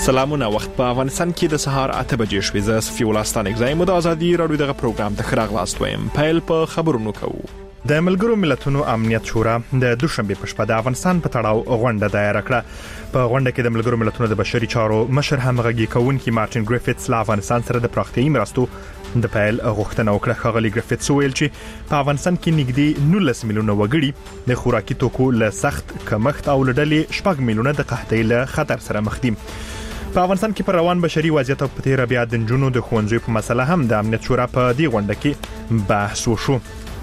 سلامونه وخت په افغانستان کې د سهار 8 بجې شوې زه صفي ولستان اگزایم د ازادي رادیو دغه پروګرام ته خراغلاست وایم پیل په خبرونو کوو. د ملګرو ملتونو امنیت شورا د دوشنبه په شپه د افغانستان په تړاو غونډه دایر کړه. په غونډه کې د ملګرو ملتونو د بشري چارو مشر همغږي کوونکی مارټین ګریفټس له افغانستان سره د پراختیایي مرستو د پیل غوښتنه وکړه. خغلی ګریفټس ویل چې په افغانستان کې نږدې 19 میلیونه وګړي د خوراکي توکو له سخت کمښت او لړلې 4 میلیونه د قحطۍ له خطر سره مخ دي. په افغانستان کې پر روان بشري وضعیت او په تیر بیا د جنونو د خوندزوی په مسله هم د امنیت شورا په دې غونډه کې بحث وشو.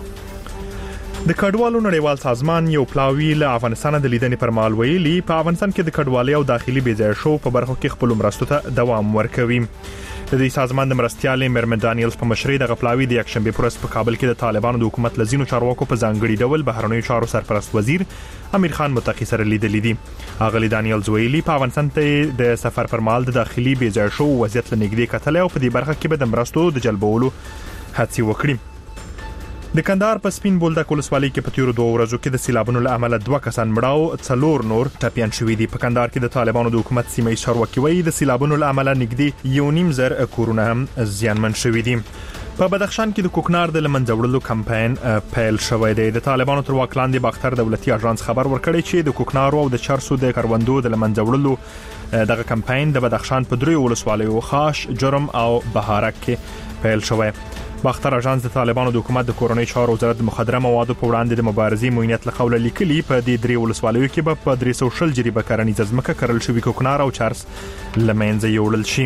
د کډوالو نړیوال سازمان یو پلاوی له افغانستان د لیدنې پر مهال ویلي په افغانستان کې د کډوالۍ او داخلي بېځایه شو په برخو کې خپل مرستو ته دوام ورکوي. د دې سازمان د مرستيالې مرمن دانیلز په مشرۍ د غپلاوی د یکشنبه پر ورځ په کابل کې د طالبانو د حکومت لزینو چارواکو په ځانګړي ډول بهرنیو چارو سرپرست وزیر امیر خان متقی سره لیدلې دي. اغلی دانیلز ویلي په افغانستان ته د سفر پر مهال د داخلي بېځایه شو وضعیت لنګدي کتل او په دې برخه کې به د مرستو د جلبولو هڅې وکړي. د کندهار په سپین بولدک ولسوالۍ کې په تیرو 2 ورځو کې د سیلابونو له امله 2 کسان مړه او 4 نور ټپيان شوي دي. په کندهار کې د طالبانو د حکومت سیمه چارواکي وایي د سیلابونو له امله نږدې 1.5 زر کورونه هم زیانمن شوي دي. په بدخشان کې د کوکنار د لمنځه وړلو کمپاین پیل شوی دی. د طالبانو تر واک لاندې باختر دولتي اژانس خبر ورکړی چې د کوکنار او د چرسو د کروندو د لمنځه وړلو دغه کمپاین د بدخشان په 3 ولسوالیو خاش، جرم او بهارک کې پیل شوی. باختر اژانس د طالبانو د حکومت د کورونی چارو وزارت د مخدره موادو په وړاندې د مبارزې موینت له قوله لیکلي په دې 3 ولسوالیو کې به په 300 جریبه کرنیزه ځمکه کرل شوی کوکنار او چرس لمنځه یوړل شي.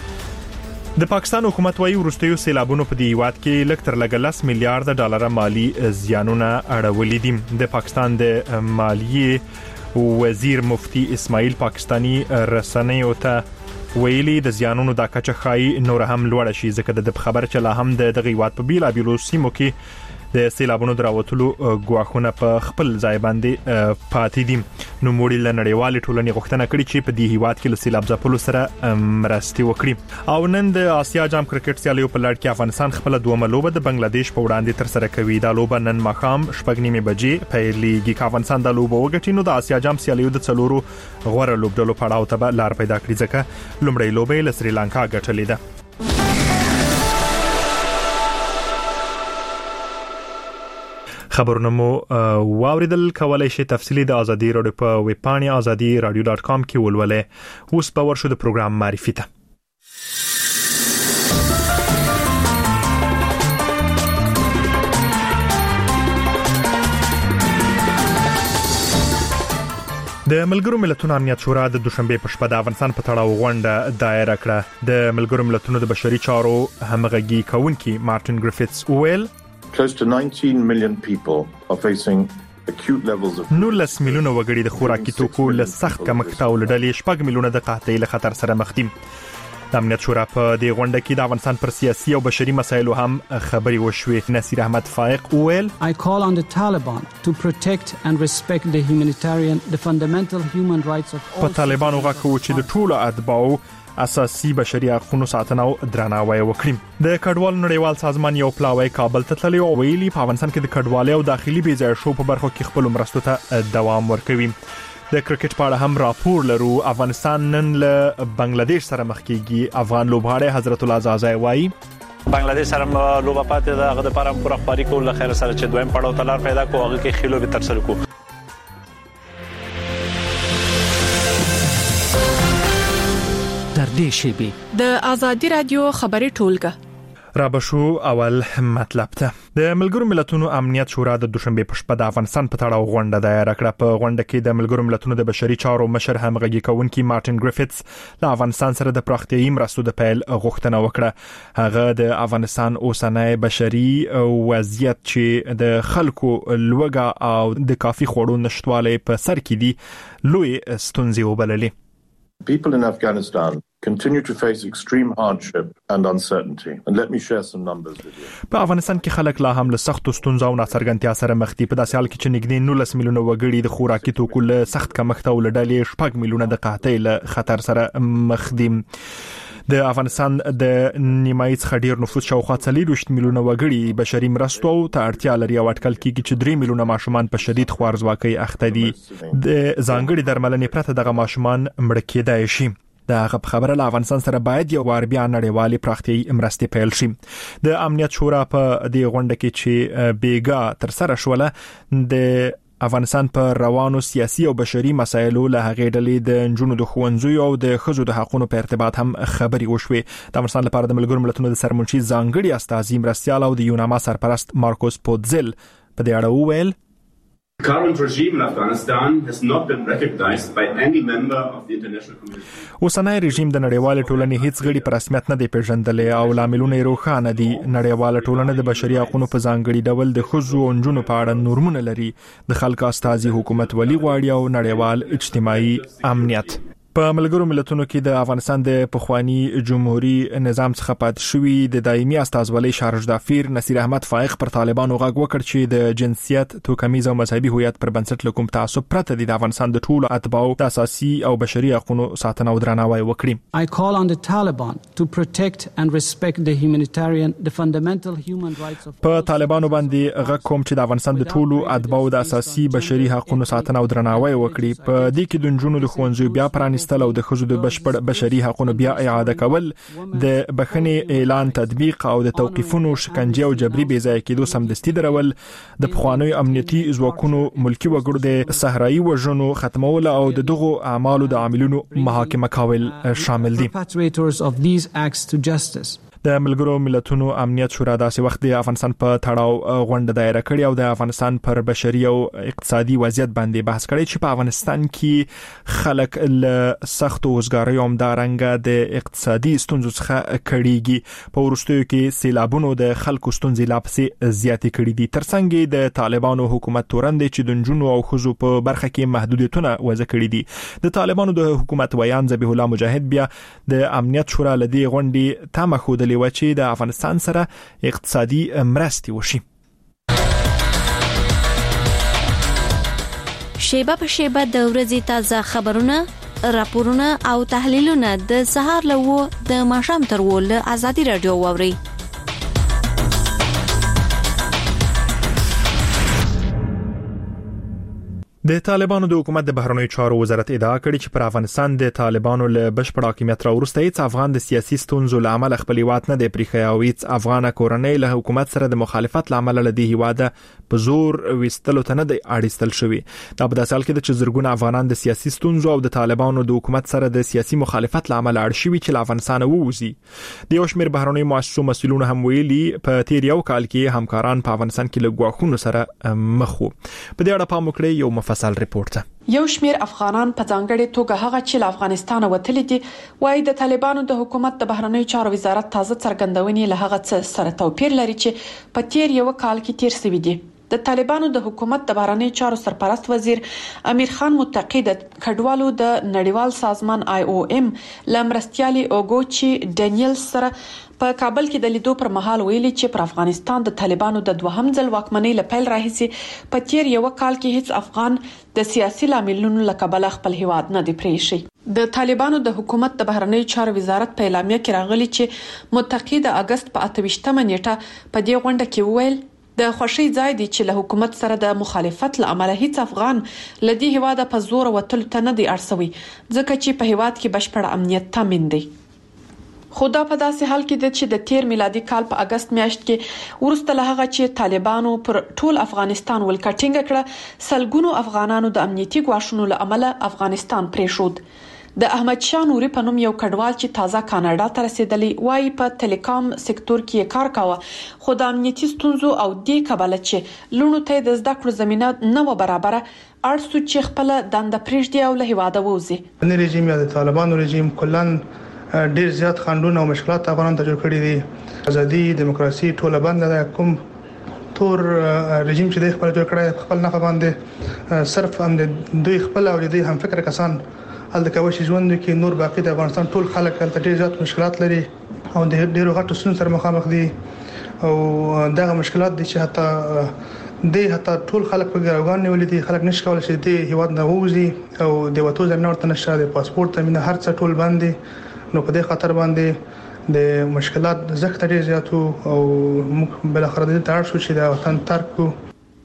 د پاکستان حکومت وايي وروستیو سیلابونو په دې هیواد کې لږ تر لږه 10 میلیارډ ډالر مالی زیانونه اړولې دي. د پاکستان د مالیې وزیر مفتی اسماعیل پاکستانی رسنیو ته ویلي د زیانونو د کچه خای نور هم لوړ شي ځکه د خبر چې لا هم د دغه هیواد په بیلا بیلو سیمو کې د سیلابونو دراوتلو غواخونه په خپل ځای باندې پاتې دي. نو موړي له نړیوال ټولنې غوښتنه کړې چې په دې هیواد کې له سیلاب ځپلو سره مرستې وکړي. او نن د آسیا جام کرکټ سیالیو په لړ کې افغانستان خپل دومره لوبه د بنگلاديش په وړاندې تر سره کوي. دا لوبه نن ماښام 6:30 بجې پیلېږي. افغانستان د لوبه وګټي نو د آسیا جام سیالیو د څلورو غوړه لوبډلو پړاو ته لار پیدا کړي ځکه لومړی لوبه له سریلانکا ګټلې ده. خبرونه مو واوریدل. کولای شئ تفصیلی د ازادي رادیو په ویب پاڼه azadi.radio.com کې ولولئ. اوس په ورشو د پروګرام معرفي ته. د ملګرو ملتونو امنیت شورا د دوشنبه په شپه د افغانستان په تړاو غونډه دایر کړه. د ملګرو ملتونو د بشري چارو همغږي کوونکی مارټین ګریفټس ویل Close to 19 million people are facing acute levels of 19 میلیونه وګړي د خوراکي توکو له سخت کمښت او لړلې 4 میلیونه د قحطۍ له خطر سره مخ دي. د امنیت شورا په دې غونډه کې د افغانستان پر سیاسي او بشري مسایلو هم خبري وشوې. نصیر احمد فائق ویل I call on the Taliban to protect and respect the fundamental human rights of all. په طالبانو غاکو چې د ټولو اتباعو اساسي بشري حقوقو ساتنه او درناوی وکړي. د کډوالو نړیوال سازمان یو پلاوی کابل ته تللی او ویلي په افغانستان کې د کډوالۍ او داخلي بېځایه شو په برخو کې خپل مرستو ته دوام ورکوي. د کرکټ په اړه هم راپور لرو. افغانستان نن له بنگلاديش سره مخ کیږي. افغان لوبغاړی حضرت الله زازای وایي بنگلاديش سره لوبه پاتې ده. هغه د پاره پوره خبري کول له خیر سره چې دویم پړاو تلار پیدا کوو هغه کې خلو به تر سره کوو. در دې شیبه د ازادي رادیو خبري ټولګه را بشو اول مطلب ته. د ملګرو ملتونو امنیت شورا د دوشنبه په شپه د افغانستان په تړاو غونډه دایر کړه. په غونډه کې د ملګرو ملتونو د بشري چارو مشر همغږي کوونکی مارټین ګریفټس له افغانستان سره د پراختیایي مرستو د پیل غوښتنه وکړه. هغه د افغانستان اوسنۍ بشري وضعیت چې د خلکو لوږه او د کافي خوړو نشټوالی په سر کې دي لوی ستونزې وبللې. People in Afghanistan continue to face extreme hardship and uncertainty. And let me share some numbers with you. په افغانستان کې خلک لا هم له سختو ستونزو او ناڅرګندتیا سره مخ دي. په داسې حال کې چې نږدې 19 میلیونه وګړي د خوراکي توکو له سخت کمښت او لړلې 4 میلیونه د قحطۍ له خطر سره مخ دي. د افغانستان د نیمایي څخه ډیر نفوس شاوخوا 40 میلیونه وګړي بشري مرستو ته اړتیا لري او اټکل کیږي چې 3 میلیونه ماشومان په شدید خوارځواکۍ اخته دي. د ځانګړي درملنې پرته دغه ماشومان مړه کېدای شي. د خبره له افغانستان سره باید یو وار بیا نړیوالې پراختیايي مرستې پیل شي. د امنیت شورا په دې غونډه کې چې بیګا تر سره شوله د افغانستان په روانو سیاسي او بشري مسایلو له هغې ډلې د نجونو د ښوونځیو او د ښځو د حقوقو په ارتباط هم خبرې وشوې. د افغانستان لپاره د ملګرو ملتونو د سرمنشي ځانګړي استازي مرستیال او د یوناما سرپرست مارکوس پودزل په دې اړه وویل The current regime in Afghanistan has not been recognized by any member of the international community. اوسنۍ رژیم د نړیوال ټولنې هیڅ غړي په رسمیت نه دی پیژندلې او لاملونه روښانه دي. نړیوال ټولنه د بشري حقوقو په ځانګړي ډول د ښځو او نجونو په اړه نورمونه لري. د خلکو استازي حکومت ولي غواړي او نړیوال اجتماعي امنیت. په ملګرو ملتونو کې د افغانستان د پخوانی جمهوریت نظام څخه پاتې شوی د دایمي استازولۍ شارج دافیر نصیر احمد فائق پر طالبانو غږ وکړ چې د جنسیت، توکمیز او مذهبي هویت پر بنسټ له کوم تعصب پرته د افغانستان د ټولو اتباعو د اساسي او بشري حقوقو ساتنه او درناوی وکړي. I call on the Taliban to protect and respect the fundamental human rights of په طالبانو باندې غږ کوم چې د افغانستان د ټولو اتباعو د اساسي بشري حقوقو ساتنه او درناوی وکړي. په دې کې د نجونو د ښوونځیو بیا پرانیستل او د ښځو د بشپړ بشري حقوقو بیا اعاده کول، د بخښنې اعلان تطبیق او د توقیفونو شکنجه او جبري بې ځای کېدو سمدستي درول، د پخوانیو امنیتي ځواکونو ملکی وګړو د صحرایي وژنو ختمول او د دغو اعمالو د عاملینو محاکمه کول شامل دي. د ملګرو ملتونو امنیت شورا داسې وخت د افغانستان په تړاو غونډه دایره کړې او د افغانستان پر بشري او اقتصادي وضعیت باندې بحث کړی چې په افغانستان کې خلک له سختو وزګاریو هم د رنګ د اقتصادي ستونزو څخه کړيږي. په ورستیو کې سیلابونو د خلکو ستونزې لا پسې زیاتې کړې دي. ترڅنګ د طالبانو حکومت تورن دي چې د نجونو او ښځو په برخه کې محدودیتونه وضع کړي دي. د طالبانو د حکومت ویان ذبیح الله مجاهد بیا د امنیت شورا لدی غونډې تمه خو چې د افغانستان سره اقتصادي مرستې وشي. شیبه په شیبه د ورځې تازه خبرونه، راپورونه او تحلیلونه د سهار له د ماښام تر له آزادي رادیو واوري. د طالبانو د حکومت د بهرنیو چارو وزارت ادعا کړې چې پر افغانستان د طالبانو له بشپړ حاکمیت راوروسته هیڅ افغان د سیاسي ستونزو له امله خپل هیواد نه دی پریښی او هیڅ افغان کورنۍ له حکومت سره د مخالفت له امله له دې هیواده په زور وستلو ته نه دی اړیستل شوی. دا په داسې حال کې چې زرګونه افغانان د سیاسي ستونزو او د طالبانو د حکومت سره د سیاسي مخالفت له امله اړ شوي چې له افغانستان ووځي. د یو شمېر بهرنیو مؤسسو مسؤلینو هم ویلي په تیر یو کال کې همکاران په افغانستان کې له ګواښونو سره مخ وو. په دې اړه پام وکړئ یو مفصل ریپورت. یو شمیر افغانان په ځانګړي توګه هغه چې له افغانستان وتلي دي وايي د طالبانو د حکومت د بهرنیو چارو وزارت تازه څرګندونې له هغه څه سره توپیر لري چې په تیر یو کال کې تیر شوی دي. د طالبانو د حکومت د بهرنیو چارو سرپرست وزیر امیر خان متقی د کډوالو د نړیوال سازمان IOM لمرستیالي اوګوچي ډینیل سره په کابل کې د لیدو پر مهال ویلي چې پر افغانستان د طالبانو د دوهم ځل واکمنۍ لپاره راهیسي په تیر یو کال کې هیڅ افغان د سیاسي لاملونو لکبل خپل هیواد نه دی پریښی. د طالبانو د حکومت د بهرنیو چارو وزارت په اعلامیه کې راغلي چې متقی د اگست په 28مه نیټه په دې غونډه کې ویل د خوشي ځای دی چې له حکومت سره د مخالفت لامل هیڅ افغان لدی هیواده په زور وتل ته نه دی ارسوي ځکه چې په هیواد کې بشپړ امنیت تامین دی. خدا په داسې حال کې چې د تیر میلادي کال په اگست میاشت کې ورسته له هغه چې طالبانو پر ټول افغانستان ولکټینګ کړه سلګونو افغانانو د امنیتي ګواښونو له امله افغانستان پریښود. د احمد شاه نوري په نوم یو کډوال چې تازه کاناډا ته رسیدلی وای په ټیلیکام سکتور کې کار کاوه خو د امنیتي ستونزو او دې کبله چې لونو ته د زده کړو زمينه نه و برابره ارسو چې خپل دنده پریږدي او له هیواده ووزي. د رژیم یا د طالبانو رژیم کلن ډیر زیات خنډونه او مشکلات افغانان ته جوړ کړي دي. ازادي دیموکراسي ټوله بند ده. کوم تور رژیم چې د خپل جوړ کړی خپل نه باندې صرف هم د دوی خپل او د هم فکر کسان هلته کوي چې ژوند کې نور باقي د افغانستان ټول خلک هلته ډیر زیات مشکلات لري او د ډیرو غټو ستونزو سره مخامخ دي او دغه مشکلات دي چې حتی ټول خلک په ګراوګان نیولې دي. خلک نشي کولای چې د هیواد نه ووځي او د وټو زمينه ورته نشه د پاسپورت تمنه هر څه ټول باندې نو په دې خاطر باندې د مشکلات زخت ډیر زیات او موږ بل اخر د تار شو چې د وطن ترک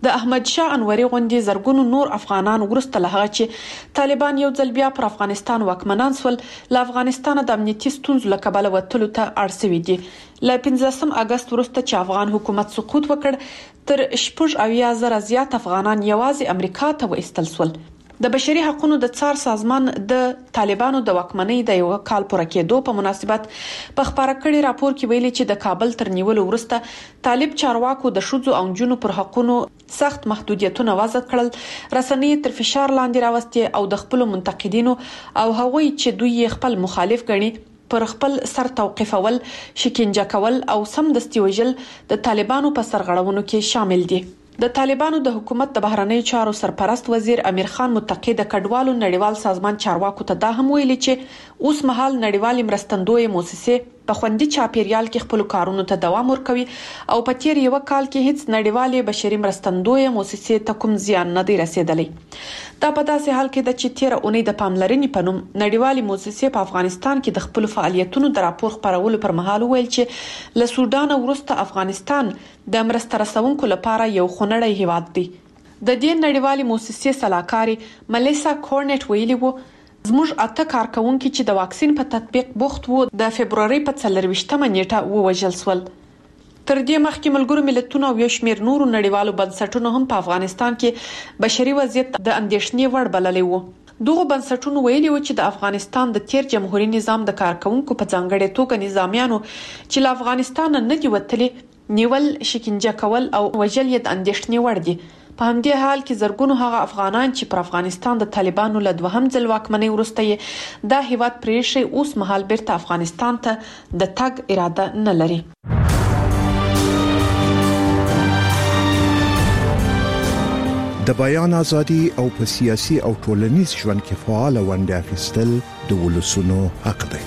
د احمد شاه انوري غوندي زرګونو نور افغانان ورسته له هغه چې طالبان یو ځل بیا پر افغانستان واکمنان سول له افغانستان د امنیتي ستونزو له کبله وتلو ته اړ شوي دي. له 15 اگست وروسته چې افغان حکومت سقوط وکړ تر 80,000 زیات افغانان یوازې امریکا ته وایستل سول. د بشري حقوقو د څار سازمان د طالبانو د واکمنۍ د یو کال پوره کېدو په مناسبت په خبره کړي راپور کې ویلي چې د کابل تر نیولو وروسته طالب چارواکو د شذو او جنونو پر حقوقو سخت محدودیتونه وضع کړل، رسنۍ تر فشار لاندې راوستي او د خپل منتقدینو او هغوی چې دوی خپل مخالف ګڼي پر خپل سر توقيفول، شکنجه کول او سمدستي وژل د طالبانو په سرغړونو کې شامل دي. د طالبانو د حکومت د بهرنی چارو سرپرست وزیر امیر خان متقی د کډوالو نړیوال سازمان چارواکو ته دا هم ویلي چې اوس مهال نړیوال مرستندوی موسسې په خوندي چاپیریال کې خپل کارونو ته دوام ورکوي او په تیر یو کال کې هیڅ نړیوالې بشري مرستندوی موسسې ته کوم زیان نه دی رسیدلی. دا په داسې حال کې د چې تیر اونۍ د پاملرنې په نوم نړیوالې موسسې په افغانستان کې د خپل فعالیتونو د راپور خپرولو پر مهال ویل چې له سودان وروسته افغانستان د مرسته رسونکو لپاره یو خونړی هیواد دی. د دې نړیوالې موسسې سلاکاري ملیسا کورنټ ویلي وو زموږ 8 کارکونکو چې د واکسین په تطبیق بوخت وو د فبرवरी په 24مه نیټه ووژل شول. تر دې مخکې ملګرو ملتونو او یو شمېر نورو نړیوالو بنسټونو هم په افغانستان کې بشري وضعیت د اندېښنې وړ بللی وو. دغه بنسټونو ویلي و چې د افغانستان د تیر جمهوریت نظام د کارکونکو په ځانګړي توګه نظامیانو چې له افغانستان نه دی وتلي نیول، شکنجه کول او وژل یې د اندېښنې وړ دي. په همدې حال کې زرګونو هغه افغانان چې پر افغانستان د طالبانو له دوهم ځل واکمنۍ وروسته یې دا هیواد پرېښی اوس مهال بیرته افغانستان ته د تګ اراده نه لري. د بیان ازادي او په سیاسي او ټولنیز ژوند کې فعال ونډه اخیستل د ولسونو حق دی.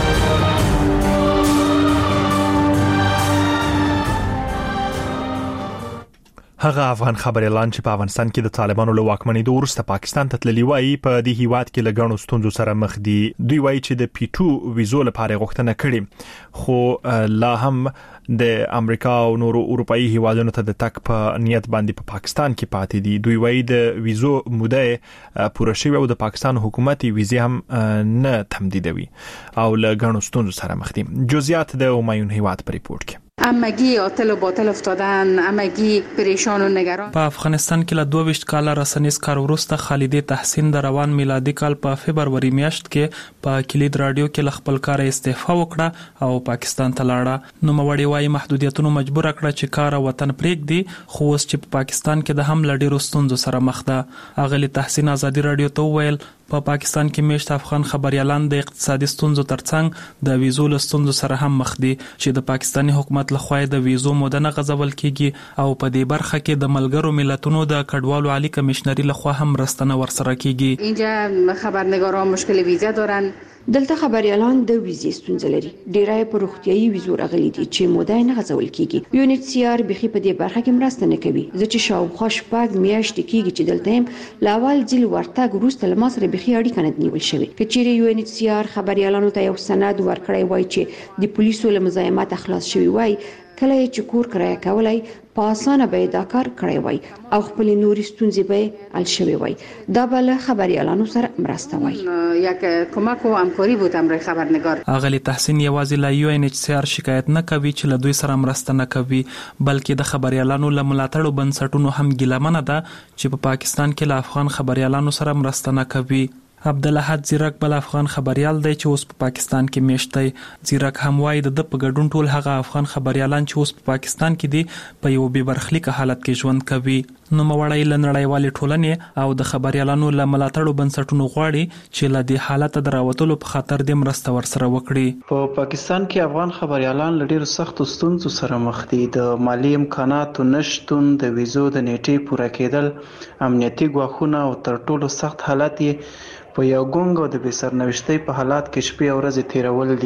هغه افغان خبر اعلان چې په افغانستان کې د طالبانو له واکمنۍ وروسته پاکستان ته تللی وای په دې هیواد کې لګڼو ستونزو سره مخ دي. دوی وایي چې د P2 ویزو لپاره غوښتنه کړې خو لا هم د امریکا او نورو اروپאי هیوادونو ته د تک په نیت باندې په پاکستان کې پاتې دي. دوی وایي د ویزو موده پوره شوه او د پاکستان حکومت ویزه هم نه تمدیدوي او لګڼو ستونزو سره مخ دي. جزئیات د همایون هیواد په ریپورت کې. همگی عاطل و باطل افتادن، همگی پریشان و نگران. په افغانستان کې له 22 کال رسنیز کار وروسته خالد تحسین د روان میلادي کال په فبرवरी میاشت کې په کلید رادیو کې خپل کار استعفا وکړه او پاکستان ته لاړه. نو موري وايي محدودیتونو مجبور کړه چې کار وطن پرېږدي، خو اوس چې په پاکستان کې د هم لډیرو ستونزو سره مخ ده. اغلی تحسین ازادي رادیو ته ویل په پاکستان کې میشت افغان خبريالان د اقتصادي ستونزو ترڅنګ د ویزو له ستونزو سره هم مخ دي چې د پاکستاني حکومت لخوا د ویزو موده نه غځول کیږي او په دې برخه کې د ملګرو ملتونو د کډوالو عالی کمشنري لخوا هم رستنه ورسره کیږي. اینجا خبرنگاران مشکل ویزه دارن. دلته خبريالان د ویزې ستونزه لري. ډیرای په روغتيایي ویزو راغلي دي چې موده نه غځول کیږي. UNHCR بخي په دې برخه کې مرسته نه کوي. زه چې شاوخوا شپږ میاشتې کیږي چې دلته يم لاول ځل ورتګ وروسته له مصر بخي اړیکه نه نیول شوی. کچېره UNHCR خبريالانو ته یو سند ورکړی وای چې د پولیسو له مزاحمت خلاص شوی وای، کله چې کور کرایه کولای په اسانه به دا کار کړی وای او خپل نوري ستونزې به حل شوی وای. دا بل خبريالانو سره مرسته وای. یک کمک او همکاری بود امر خبرنگار. اغلی تحسین یوازې له UNHCR شکایت نه کوي چې له دوی سره مرسته نه کوي، بلکې د خبريالانو له ملاتړو بنسټونو هم ګیلمنه ده چې په پاکستان کې له افغان خبريالانو سره مرسته نه کوي. عبدالحد زیرک بل افغان خبريال دی چې اوس په پاکستان کې میشت دی. زیرک هم وایي د په ګډون ټول هغه افغان خبريالان چې اوس په پاکستان کې دي په یو بې برخلیک حالت کې ژوند کوي. نو موړی له نړیوالې ټولنې او د خبريالانو له ملاتړو بنسټونو غواړي چې له دې حالت دراوتلو په خاطر د مرسته ورسره وکړي. په پاکستان کې افغان خبريالان له ډېر سخت ستونزو سره مخ دي. د مالی امکاناتو نشټون، د ویزو د نیټې پوره کېدل، امنیتي ګواښونه او تر ټولو سخت حالت په یو ګونګ او د بې سرنوشتۍ په حالات کې شپې او ورځې تیرول دي.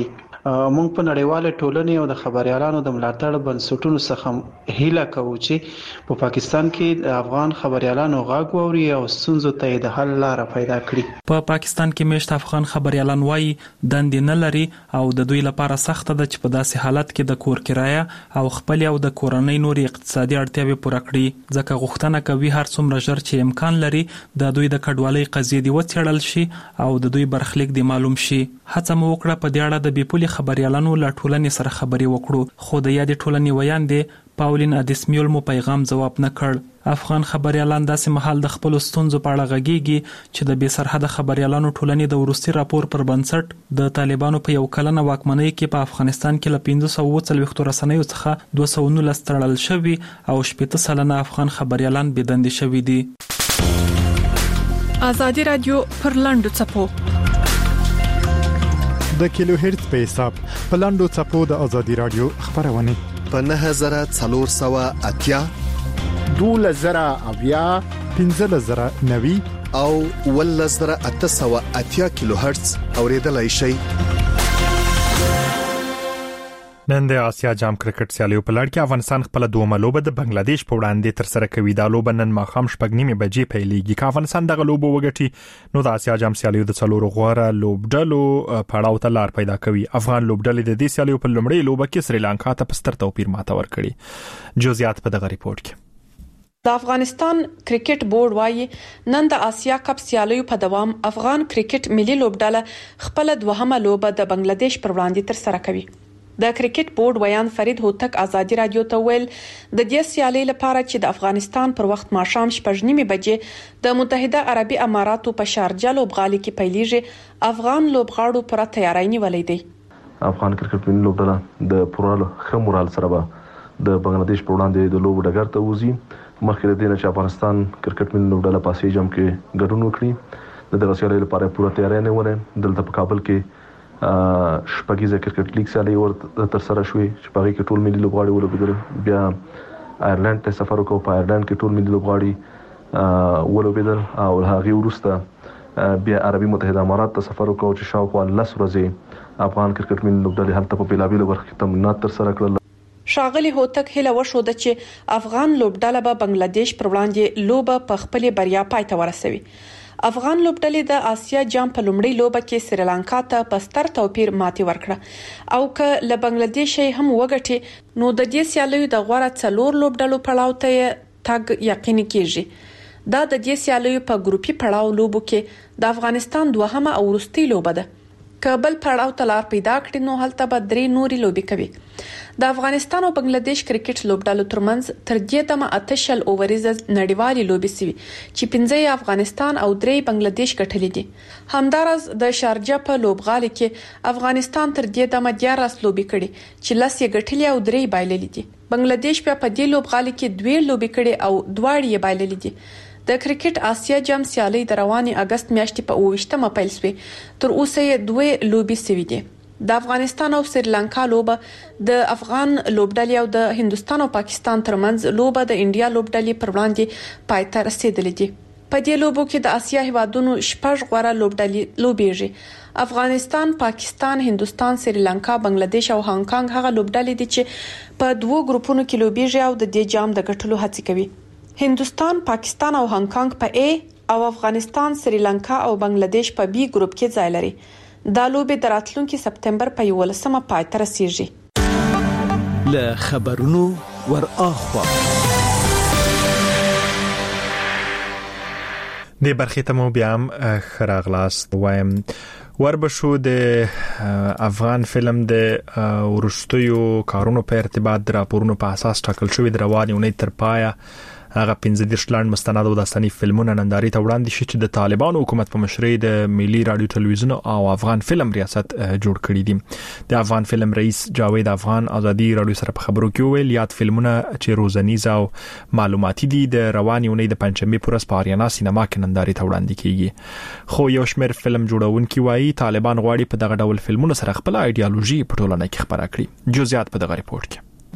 موږ په نړیواله ټولنې او د خبريالانو د ملاتړ بنسټونو څخه هیله کوو چې په پاکستان کې د افغان خبريالانو غږ واوري او ستونزو ته د حل لاره پیدا کړي. په پاکستان کې مشت افغان خبريالان وایي دندې نه لري او د دوی لپاره سخت ده چې په داسې حالت کې د کور کرایه او خپل او د کورنۍ نوري اقتصادي اړتیاوې پوره کړي. ځکه غوښتنه کوي هر څومره ژر چې امکان لري د دوی د کډوالۍ قضیې دی وڅېړل شي او د دوی برخلیک دی معلوم شي. هڅه مو وکړه په دې اړه د بیپولي خبريالانو له ټولنې سره خبرې وکړو، خو د یادې ټولنې ویاندې پاولین ادیسمیول مو پیغام جواب نه کړ. افغان خبريالان داسې مهال د خپل ستونزو په اړه غږیږي چې د بې سرحده خبريالانو ټولنې د وروستي راپور پر بنسټ د طالبانو په یو کلنه واکمنۍ کې په افغانستان کې له 1540 رسنیو څخه 219 تړل شوي او 80 سلنه افغان خبريالان بېدندې شوي دي. ازادي رادیو پر لاندو چپو د کیلو هرتز په حساب په لاندو چپو د ازادي رادیو خبرونه په 9480 2000 1590 او 1880 کیلو هرتز اوریدلای شئ. نن د آسیا جام کرکټ سیالیو په لړ کې افغانستان خپل دومره لوبه د بنگلاديش په وړاندې تر سره کوي. دا لوبه نن ماښام 9:30 بجې پیلېږي. که افغانستان دغه لوبه وګټي نو د آسیا جام سیالیو د څلورو غوړه لوبډلو پړاو ته لار پیدا کوي. افغان لوبډلې د دې سیالیو په لومړۍ لوبه کې سریلانکا ته په ستر توپیر ماته ورکړي. جزئیات په دغه ریپورت کې. د افغانستان کرکټ بورډ وايي نن د آسیا کپ سیالیو په دوام افغان کرکټ ملي لوبډله خپل دوهمه لوبه د بنگلاديش پر وړاندې تر سره کوي. د کرکټ بورډ ویان فرید هوتک ازادي رادیو ته ویل د دې سیالي لپاره چې د افغانستان پر وخت ماښام 9:30 بجې د متحده عربي اماراتو په شارجه لوبغالي کې پیلېږي افغان لوبغاړو پر تیاری نیولې دي. افغان کرکټ ملي لوبډله د پورال خمورال سره به د بنگلاديش پر وړاندې د لوب ډګر ته وځي. مخکې د دې نه چې افغانستان کرکټ ملي لوبډله په آسیا جام کې ګډون وکړي د دغه سیالي لپاره پوره تیاری نیولې. دلته په کابل کې شپږیزه کرکټ لیګ سیالي ورته تر سره شوې چې په هغه کې ټول ملي لوبغاړي ولوبېدل. بیا آیرلند ته سفر وکړ، په آیرلند کې ټول ملي لوبغاړي ولوبېدل او هغه وروسته بیا عربي متحده امارات ته سفر وکړ چې شاوخوا 10 ورځې افغان کرکټ ملي لوبډلې هلته په بیلابیلو برخو کې تمرینات تر سره کړل. شاغلی هوتک هله وشوده چې افغان لوبډله به بنگلاديش پر وړاندې لوبه په خپل بریا پای ته ورسوي. افغان لوبډلې د آسیا جام په لومړۍ لوبه کې سریلانکا ته په ستر توپیر ماتې ورکړه او که له بنگلاديش هم وګټي نو د دې سیالیو د غوړه څلور لوبډلو پړاو ته تګ یقیني کیږي. دا د دې سیالیو په ګروپي پړاو لوبو کې د افغانستان دوهمه او وروستۍ لوبه ده. کابل پړاو ته لار پیدا کړي نو هلته به درې نوري لوبي کوي. د افغانستان او بنگلاديش کرکټ لوبډلو ترمنځ تر دې دمه 8 اووريز نړیوالي لوبي سوي چې 15 افغانستان او 3 بنگلاديش ګټلې دي. همدارس د شارجه په لوبغالي کې افغانستان تر دې دمه 11 لوبي کړي چې 10 یې ګټلې او 3 بایللې دي. بنگلاديش په دې لوبغالي کې 2 لوبي کړي او 2 یې بایللې دي. د کرکټ آسیا جام سیالي د رواني اگست میاشتې په 28مه پیل شوې. تر اوسه یې 2 لوبي سوي دي. د افغانستان او سریلانکا لوبه د افغان لوبډلې او د هندستان او پاکستان ترمنځ لوبه د انډیا لوبډلې پر وړاندې پای ته رسیدلې دي. په دې لوبو کې د آسیا هیوادونو شپږ غوړه لوبډلې لوبېږي. افغانستان، پاکستان، هندستان، سریلانکا، بنگلاديش او هانګ کانګ هغه لوبډلې دي چې په 2 ګروپونو کې لوبېږي او د دې جام د ګټلو هڅه کوي. هندستان، پاکستان او هانګ کانګ په A او افغانستان، سریلانکا او بنگلاديش په B ګروپ کې ځای لري. دا لوبې د راتلونکي سپتمبر په 11مه پای ته رسیږي. له خبرونو ور اخوا د برخې ته مو بیا هم خراغلاست وایم. وربشو د افغان فلم د ورستیو کارونو په ارتباط د راپورونو په اساس ټاکل شوی د رواني اونۍ تر پایه هغه 15 لاند مستند او داستاني فلمونه ننداري ته وړاندې شي چې د طالبانو حکومت په مشرۍ د ملي رادیو ټلویزیون او افغان فلم ریاست جوړ کړی دي. د افغان فلم رئیس جاوید افغان ازادي رادیو سره په خبرو کې ویل یاد فلمونه چې روزنیز او معلوماتي دي د رواني اونۍ د پنځمې پورس په اریانا سینما کې ننداري ته وړاندې کیږي. خو یو شمېر فلم جوړونکي وایي طالبان غواړي په دغه ډول فلمونو سره خپل ایډیالوژي په ټولنه کې خپره کړي. جزئیات په دغه ریپورت کې.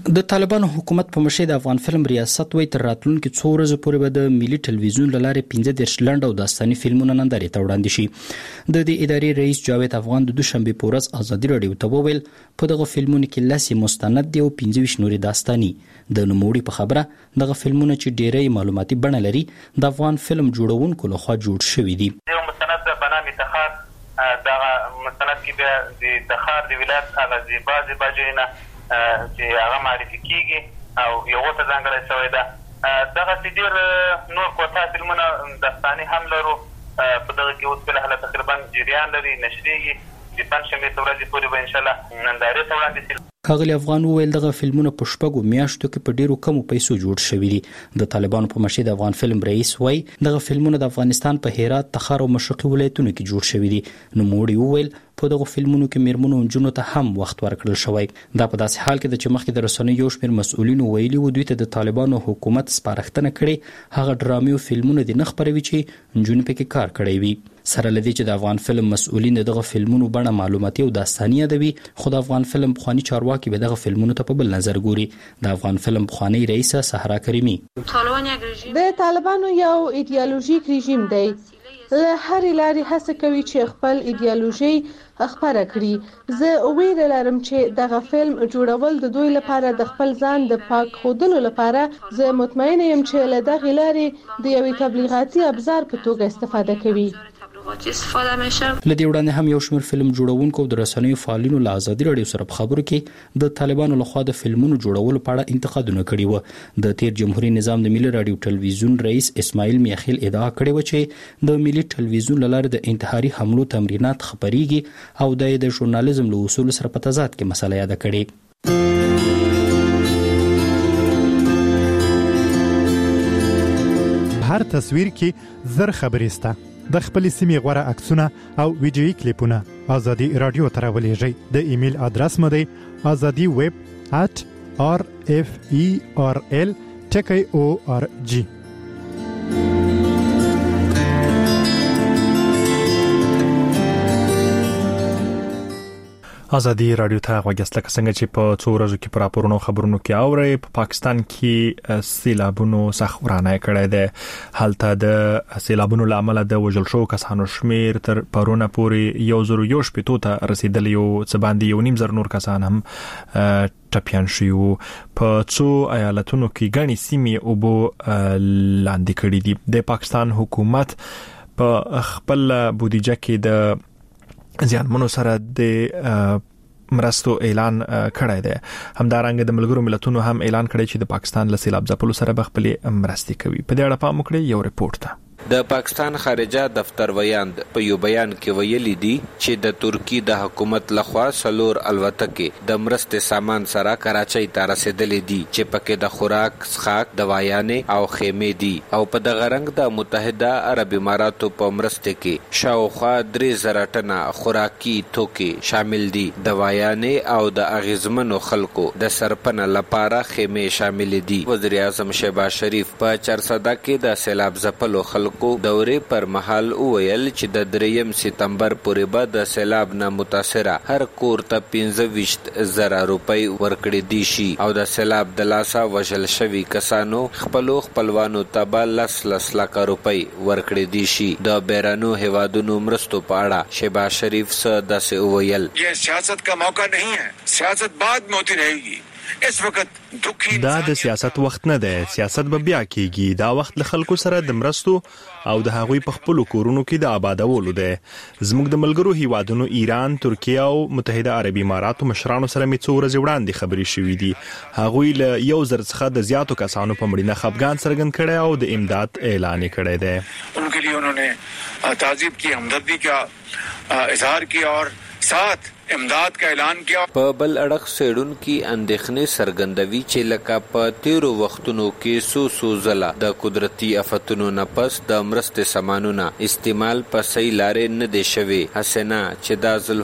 د طالبانو حکومت په مشر د افغان فلم ریاست وای تر راتلونکو 2 ورځې پورې به د ملي ټلویزیون لاره 15 لنډ او داستاني فلمونه نندارې ته وړاندې شي. د دې ادارې رئیس جاوید افغان د دوشنبه په ورځ ازادي رادیو ته وویل په دغه فلمونو کې لاسي مستند دی او 15 نوري داستاني. د نوموړي په خبره دغه فلمونه چې ډېری معلوماتي بڼه لري د افغان فلم جوړونکو لخوا جوړ شوي دي. یو مستند بنامي تخار دغه مستند کې د تخار د ولایت هغه بعضي باجوینه چې هغه معرفي کیږي او یو ته ځانګړی شوی ده. دغه ډېر نور کوټه فلمونه داستاني هم لرو په دغه کې اوس په حالت تقریبا جریان لري نشریږي چې پنځمه ورځې پورې به ان شاء الله نندارې ته وړاندې شي. ښاغلي افغان وویل دغه فلمونه په شپږو میاشتو کې په ډیرو کمو پیسو جوړ شوي دي. د طالبانو په مشر د افغان فلم رئیس وای دغه فلمونه د افغانستان په هرات، تخار او مشرقي ولایتونو کې جوړ شوي دي. نو موړي وویل په دغه فلمونو کې میرمنو او جنونو ته هم وخت ورکړل شوی. دا په داسې حال کې چې مخکې د رسنیو یو شمېر مسؤلینو ویلي و دوی ته د طالبانو حکومت سپارښتنه کړې هغه ډرامې او فلمونه دي نه خپروي چې جنونو پکې کار کړی وي. سره لدی چې د افغان فلم مسؤلین دغه فلمونو بڼه معلوماتي او داستاني ادبي خو د افغان فلم بخوانی چارواکي به دغه فلمونو ته په بل نظر ګوري. د افغان فلم بخوانی رئیس صحرا کریمی د طالبانو یو ایدئولوژیک رژیم دی له هرې لارې هڅه کوي چې خپل ایدئولوژي خپره کړي. زه ویره لرم چې دغه فلم جوړول د دوی لپاره د خپل ځان د پاک خودلو لپاره. زه مطمئن یم چې له دغه لارې د یوې تبلیغاتي ابزار په توګه استفاده کوي. لدې وړاندې هم یو شمېر فلم جوړونکو د رسنیو فعالینو له ازادي رادیو سره په خبرو کې د طالبانو لخوا د فلمونو جوړولو په اړه انتقادونه کړي وو. د تیر جمهوریت نظام د ملي رادیو ټلویزیون رئیس اسماعیل میاخیل ادعا کړې و چې د ملي ټلویزیون لاره د انتحاري حملو تمرینات خبريږي او د ژورنالیزم له اصول سره په تضاد کې مسله یاد کړي. هر تصویر کې زر خبرې سته. د خپل سیمې غوړه عکسونه او ویډیويي کلیپونه ازادي رادیو ته راولېږئ. د ایمیل ادرس مو دی azadi@rferl.org. ازادي رادیو ته غوښتل لکه څنګه چې په 2 ورځو کې پر راپورونو خبرونو کې اوري په پاکستان کې سیلابونو سخت ورانه کړی دی. هلته د سیلابونو لامل د وژل شو کسانو شمیر تر پرونه پورې 1,000 ته رسیدلی او څه باندې 1.5 نور کسان هم ټپيان شوي. په 2 ایالتونو کې غني سیمې او بو لاندې کړي دي. د پاکستان حکومت په خپل بودیجه کې د زیانمنو سره د مرستو اعلان کړی دی. همدارنګه د ملګرو ملتونو هم اعلان کړی چې د پاکستان له سیلاب ځپلو سره به خپل مرستې کوي. په دې اړه پام وکړئ یو رپورت ده. د پاکستان خارجه دفتر ویاند په یو بیان کې ویلي دي چې د ترکی د حکومت لخوا سلور الوتکې د مرستې سامان سره کراچۍ ته رسیدلې دي چې پکې د خوراک، څښاک، دوايانې او خیمې دي او په دغه رنګ د متحده عرب اماراتو په مرستې کې شاوخوا 3,000 ټنه خوراکي توکي شامل دي. دوايانې او د اغیزمنو خلکو د سرپنه لپاره خیمې شامل دي. وزیر اعظم شهباز شریف په چارسده کې د سیلاب ځپلو خلکو دورې پر مهال ویل چې د 3 سپتمبر پورې به د سیلاب نه متاثره هر کور ته 25,000 روپۍ ورکړي دي شي او د سیلاب د لاسه وژل شوي کسانو خپلوانو ته به 10 لک روپۍ ورکړي دي شي. د بیرانو هیوادونو مرستو په اړه شهباز شریف څه داسې ویل. یہ سیاست کا موقع نہیں ہے، سیاست بعد میں ہوتی رہے گی. دا د سیاست وخت نه دی، سیاست به بیا کیږي. دا وخت له خلکو سره د مرستو او د هغوی په خپل کورونو کې د آبادولو دی. زموږ د ملګرو هیوادونو ایران، ترکیه او متحده عرب اماراتو مشرانو سره می 2 ورځې وړاندې خبرې شوې دي. هغوی له 1,000 څخه د زیاتو کسانو په مړینه خفګان څرګند کړي او د امداد اعلان کړی دی. ان کے لیے انہوں نے تعزیت کی، ہمدردی کا اظہار کیا اور ساتھ امداد کا اعلان کیا. په بل اړخ سیډون کې اندېښنې څرګندوي چې لکه په تیرو وختونو کې سو ځله د قدرتي آفتونو نه پس د مرستې سامانونه استعمال په صحیح لارې نه دی شوی. حسنا چې دا ځل هم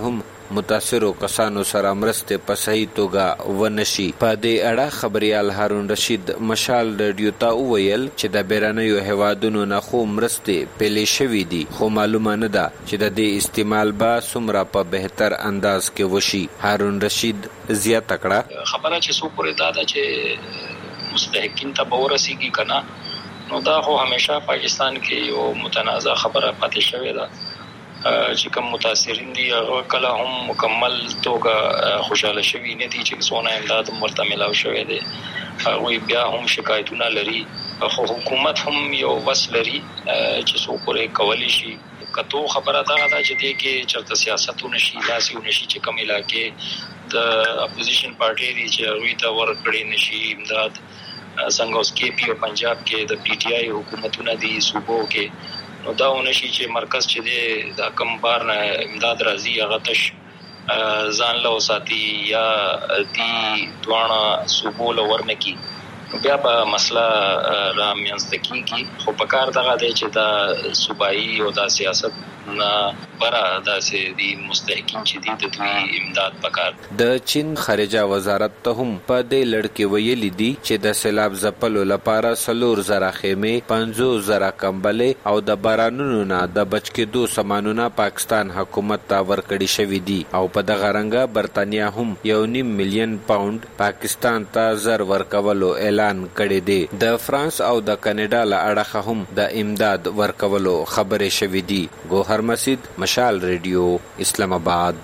متاثرو کسانو سره مرسته په صحیح توګه ونشي. په دې اړه خبريال هارون رشید مشال رادیو ته وویل چې د بیرانیو هیوادونو نه خو مرسته پلي شوې دي، خو معلومه نه ده چې د دې استعمال به څومره په بهتر انداز کې وشي. هارون رشید زیاته کړه خبره چې څو پورې دا ده چې مستحقین ته به ورسیږي کنه، نو دا خو همیشه پاکستان کې یو متنازع خبره پاتې شوې ده چې کوم متاثرین دي هغه کله هم مکمل توګه خوشاله شوي نه دي چې څونه امداد ورته ملاو شوی دی. هغوی بیا هم شکایتونه لري، خو حکومت هم یو وس لري چې څو پورې کولی شي. کتو خبره دا ده چې دې کې چرته سیاستونه شي داسې ونشي چې کوم علاقې د اپوزیشن پارټي دي چې هغوی ته ورکړی نشي امداد، څنګه اوس کې پی او پنجاب کې د پی ټی آی حکومتونه دي صوبو کې، نو دا ونشي چې مرکز چې دی د کم بار نه امداد راځي هغه تش ځان له وساتي یا دی دوانه صوبو له ورنکی، بیا به مسله را منځته کیږي. خو په کار دغه دی چې دا صوبایي او دا سیاست نه برا داسې دي مستحقین چې دي د دوی امداد پکار. د چین خارجه وزارت ته هم په دې لړ کې ویلي دي چې د سیلاب ځپلو لپاره 4,000 خیمې، 50,000 کمبلې او د بارانونو نه د بچ کېدو سامانونه پاکستان حکومت ته ورکړي شوي دي، او په دغه رنګه برتانیا هم 1.5 ملیون پاوند پاکستان ته زر ورکولو اعلان کړی دی. د فرانس او د کاناډا له اړخه هم د امداد ورکولو خبرې شوي دي. ګوهر مسید، مشال ریډیو، اسلام آباد.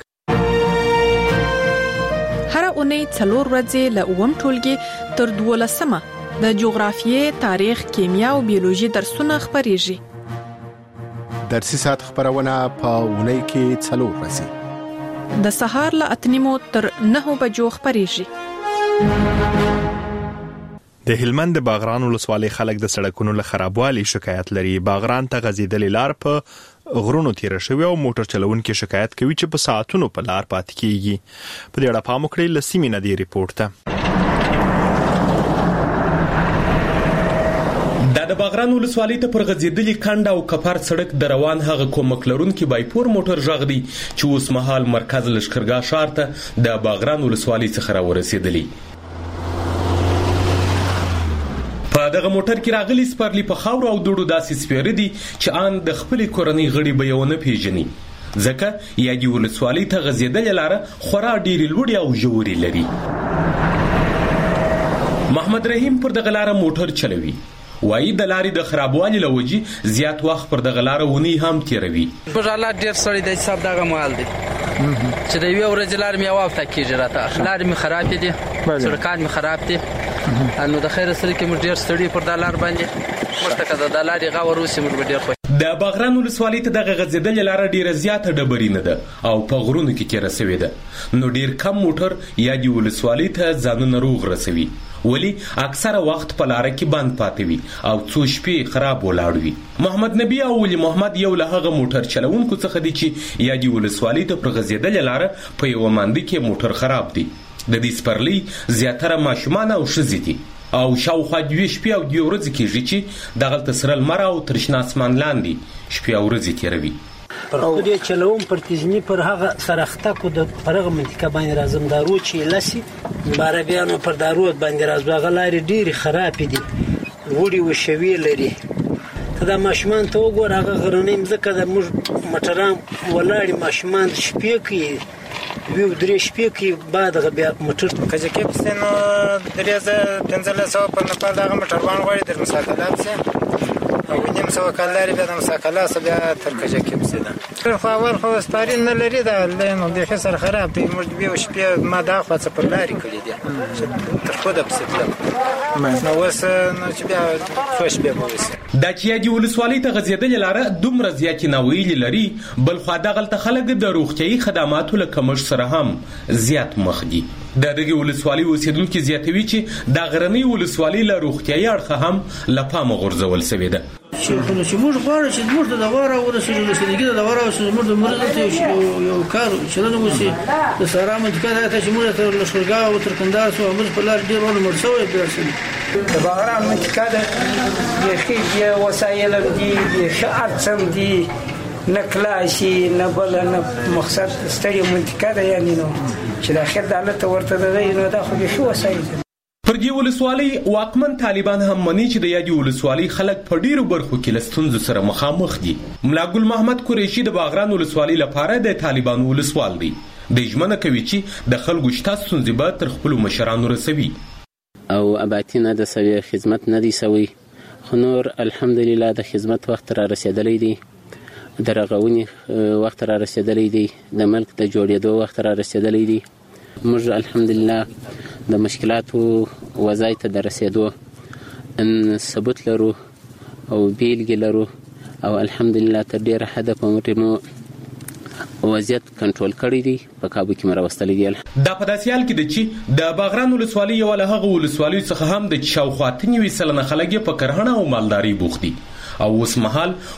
هر اونۍ 4 ورځې له اوم ټولګي تر 12مه د جغرافیې، تاریخ، کیمیا او بیولوژي درسونه خبرېږي. درسي ساعت خبرونه په اونۍ کې 4 ورځې د سهار له 8 تر 9 بجو خبرېږي. د هلمند د باغران ولسوالۍ خلک د سړکونو له خرابوالي شکایت لري. باغران ته غځېدلې لار په غرونو تیر شوی او موټر چلونکي شکایت کوي چې په ساعتونو په لار پاتې کیږي. په دې اړه پام وکړئ. لسیمه ندی ریپورت ته د باغران ولسوالۍ ته پر غځېدلې کانډه او کپر سړک د روان هغه کومک لرونکي بایپور موټر ژغ دی چې اوس مهال مرکز لشکرګاه ښار ته د باغران ولسوالۍ څخه راورسېدلی. په دغه موټر کې راغلي سپرلی په خاور او دوړو داسې سپیره دي چې ان د خپل کورنۍ غړي به یو نه پیژني، ځکه یاګي ولسوالۍ ته غځېدلې لاره خورا ډېرې لوړې او ژورې لري. محمد رحیم پر دغه لاره موټر چلوي، وایي د لارې د خرابوالي له وجې زیات وخت پر دغه لاره ونی هم تیروي. په حالات ډېر سړی د حساب دغه مال دی چې د یوې ورځې لارې مې واوته کېږي راته، لارې مې خرابې دي، سړکان مې خراب دي، نو د خیر سره کې موږ ډېر ستړي پر دا لار باندې، موږ ته که د لارې غور وسي موږ به ډېر خوښ. د باغران ولسوالۍ ته دغه غځېدلې لاره ډېره زیاته ډبرینه ده او په غرونو کې تېره سوې ده، نو ډېر کم موټر یادې ولسوالۍ ته ځانونه روغ رسوي، ولی اکثره وخت په لاره کې بند پاتې وي او څو شپې خراب ولاړ وي. محمد نبی او ولی محمد یو له هغه موټر چلونکو څخه دي چې یادې ولسوالۍ ته پر غځېدلې لاره په یوه مانده کې موټر خراب دي. د دې سپرلي زیاتره ماشومان او ښځې دي او شاوخوا 2 شپې او 2 ورځې کېږي چې دغلته سره لمر او تر شنه اسمان لاندې شپې او ورځې تېروي. پر خود یې چلوم پر تیزني پر هغه سرختکو د پرغه منطقه باندې راځم دارو چې لسی باربیانو پر دارو باندې راځم هغه لارې ډېرې خرابې دي، وړي وشوي لري. ته دا ماشومان ته وګوره، هغه غرنۍ مځکه د موږ موټران ولاړې ماشومان شپې کوي، ویو درې شپې کې بعد بیا موټر کله کې پسې نو درې 1500 په نپال دغه موټروان غواړي در مساکله پسې او نیم سو کلاري بیا د مساکله بیا تر کجه کې پسې ده. خو اول خو سپارین نه لري دا نو د خسر خراب دی، موږ بیا شپې ما دا خو څه پر لاري کړی دی تر خو د پسې تلم نو وس نو چې بیا خوش بیا وځي. دا چې یادې ولسوالۍ ته غځېدلې لاره دومره زیاتې ناویلې لري، بل خوا دغلته خلک د روغتیایي خدماتو له کمښت سره هم زیات مخ دي. د دغه ولسوالۍ اوسیدونکي زیاتوي چې د غرنۍ ولسوالۍ له روغتیایي اړخه هم له پامه غورځول شوې ده. چې موږ غواړو چې موږ د دواره ورسېږو، رسېدګي د دواره ورسېږو، موږ د مرض ته یو کار چلنه وشي د سارا منطقه ته چې موږ تر لښکرګاه او تر کندهار سو موږ په لار ډېر ونه مړ شوی بیرسل. د باغران منطقه ده بیخي بیا وسایل هم دي، بیخي ارڅ هم دي، نه کلاشي نه بل نه مقصد ستړي منطقه ده یعنی نو چې د اخر د حالت ورته ده نو دا خو به شو وسایل پر دې ولسوالۍ واکمن طالبان هم مني چې د یادې ولسوالۍ خلک په ډیرو برخو کې له ستونزو سره مخامخ دي. ملا ګل محمد قریشي د باغران ولسوالۍ لپاره د طالبانو ولسوال دی. د ژمنه کوي چې د خلکو شته ستونزې به تر خپل مشرانو رسوي او اباتینه د سوي خدمت نه دي سوي خو نور الحمدلله د خدمت وخت را رسیدلی دی د رغونی وخت را رسیدلی دی د ملک د جوړېدو وخت را رسیدلی دی. موږ الحمدلله د مشکلاتو وضعیت ته د رسیدو ان ثبوت لرو او بیلګې لرو او الحمدلله تر ډیره حده په مو وضعیت کنټرول کړی دی په کابو کې مروستلی دی. دا په داسې حال کې ده چې د باغران ولسوالۍ یو له هغه ولسوالیو څخه هم د شاوخوا 90% خلک په کرهڼه او مالداري بوخت دي او اوس مهال